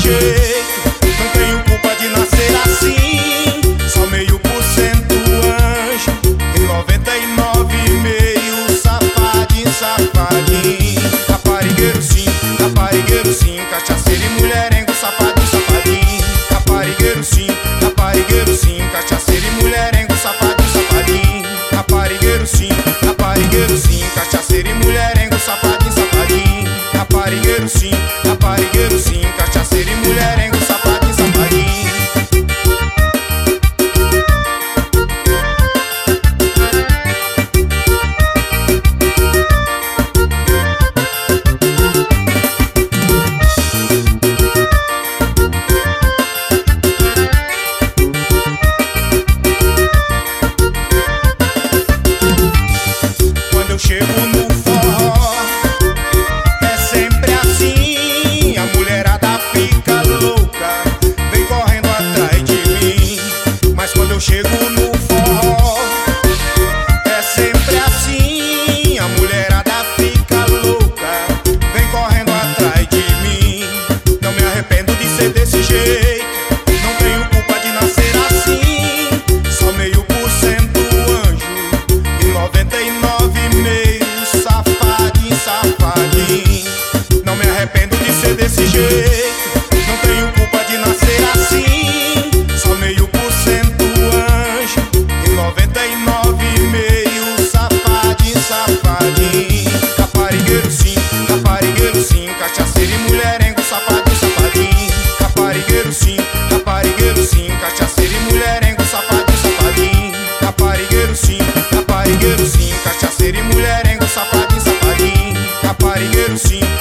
jeito. Não tenho culpa de nascer assim. Só meio por cento anjo e 99,5 safadinho, safadinho. Raparigueiro sim, cachaceiro e mulherengo, safadinho, safadinho. Raparigueiro sim, cachaceiro e mulherengo, safadinho, safadinho. Raparigueiro sim, cachaceiro e mulherengo, safadinho, safadinho. Raparigueiro sim, cachaceiro e mulherengo, safadinho, safadinho. Quando eu chego no forró, é sempre assim. A mulherada fica louca, vem correndo atrás de mim. Mas quando eu chego no forró, é sempre assim. A mulherada fica louca, vem correndo atrás de mim. Não me arrependo de ser desse jeito. Não tenho culpa de nascer assim. Só meio por cento anjo e 99,5 safadinho, safadinho. Não me arrependo de ser desse jeito. Não tenho culpa de nascer assim. Só meio por cento anjo e 99,5 safadinho, safadinho. Raparigueiro sim, cachaceiro e mulherengo, safadinho, safadinho. Raparigueiro sim, cachaceiro e mulherengo, safadinho, safadinho. Raparigueiro sim, cachaceiro e mulherengo, safadinho, safadinho. Raparigueiro sim,